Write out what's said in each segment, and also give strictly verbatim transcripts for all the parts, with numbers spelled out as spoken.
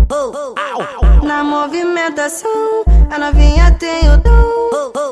Na movimentação, a novinha tem o dom.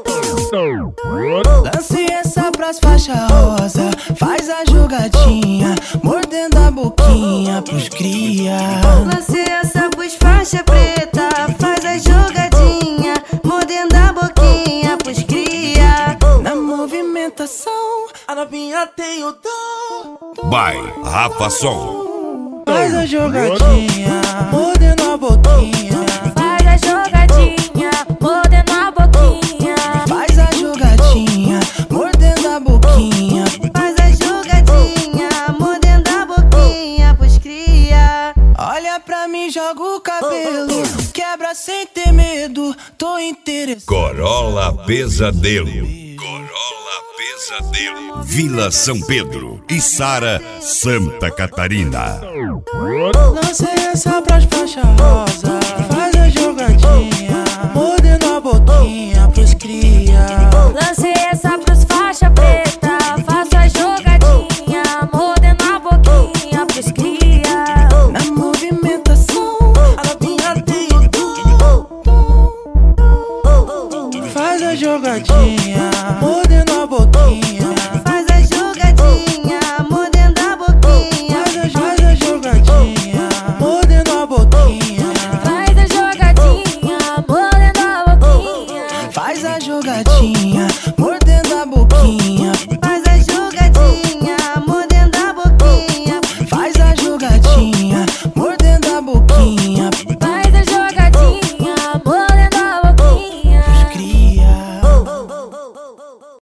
Lance essa pras faixa rosa, faz a jogadinha, mordendo a boquinha pros cria. Lance essa pros faixa preta, faz a jogadinha, mordendo a boquinha pros cria. Na movimentação, a novinha tem o dom. By Rafa Som. Faz a jogadinha, mordendo a boquinha. Faz a jogadinha, mordendo a boquinha. Faz a jogadinha, mordendo a boquinha. Faz a jogadinha, mordendo a boquinha pros cria. Olha pra mim, joga o cabelo, quebra sem ter medo, tô interessado. Corolla Pesadelo. Corolla Pesadelo. Vila São Pedro, Içara, Santa Catarina. Lancei essa